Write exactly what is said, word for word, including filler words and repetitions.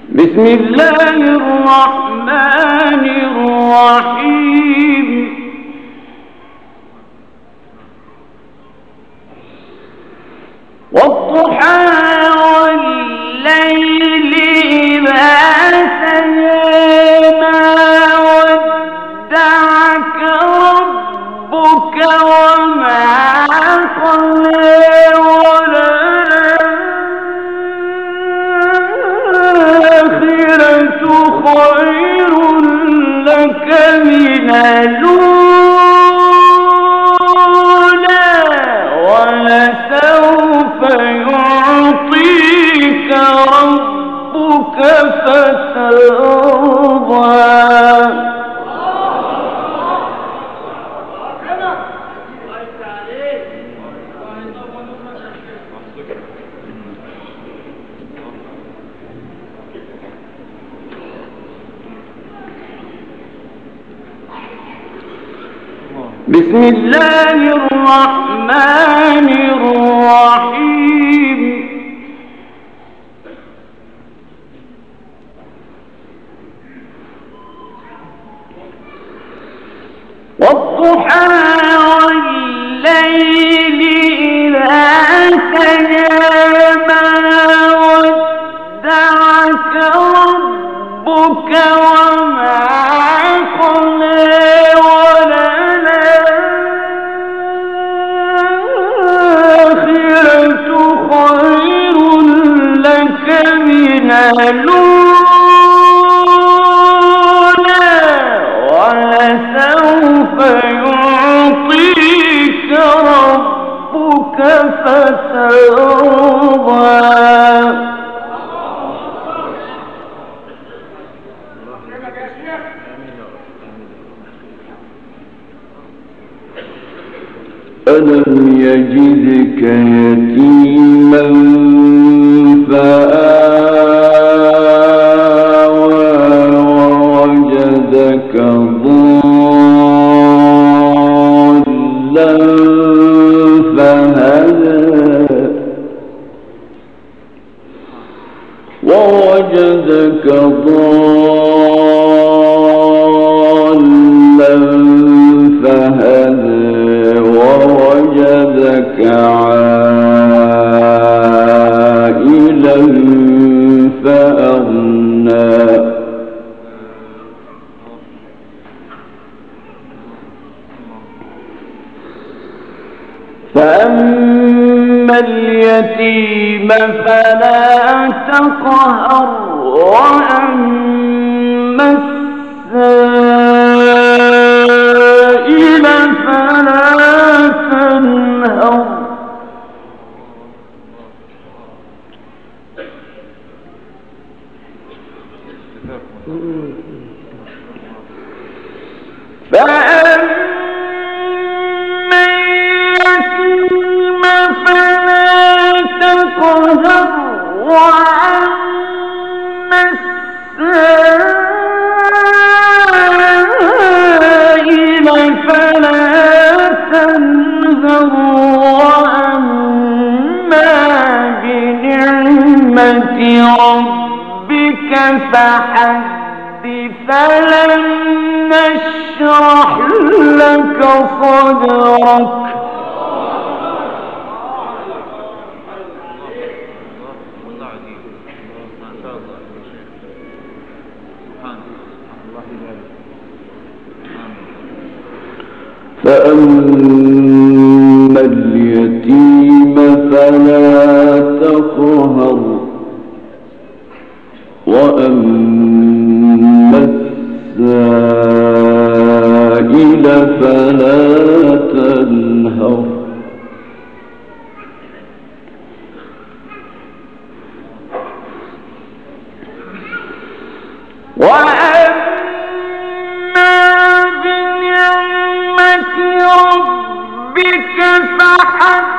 بسم الله الرحمن الرحيم والضحى والليل إذا سجى ما ودعك ربك وما قلى وللآخرة خير لك من الأولى ولسوف يعطيك ربك فترضى بسم الله الرحمن الرحيم والضحى والليل إذا سجى ما ودعك ربك وما قلى من الأولى ولسوف يعطيك ربك فترضى ألم يجدك يتيما فآوى ووجدك ضالا فهدى ووجدك ضالا فهدى ووجدك عائلا فأغنى فأما اليتيم فلا تقهر وأما السائل فلا تنهر فأما اليتيم فلا تقهر وأما السائل فلا تنهر وأما بنعمة ربك فحدث فلن نشرح لك صدرك فأما اليتيم فلا تقهر وأما السائل فلا تنهر وأما بنعمة ربك فحدث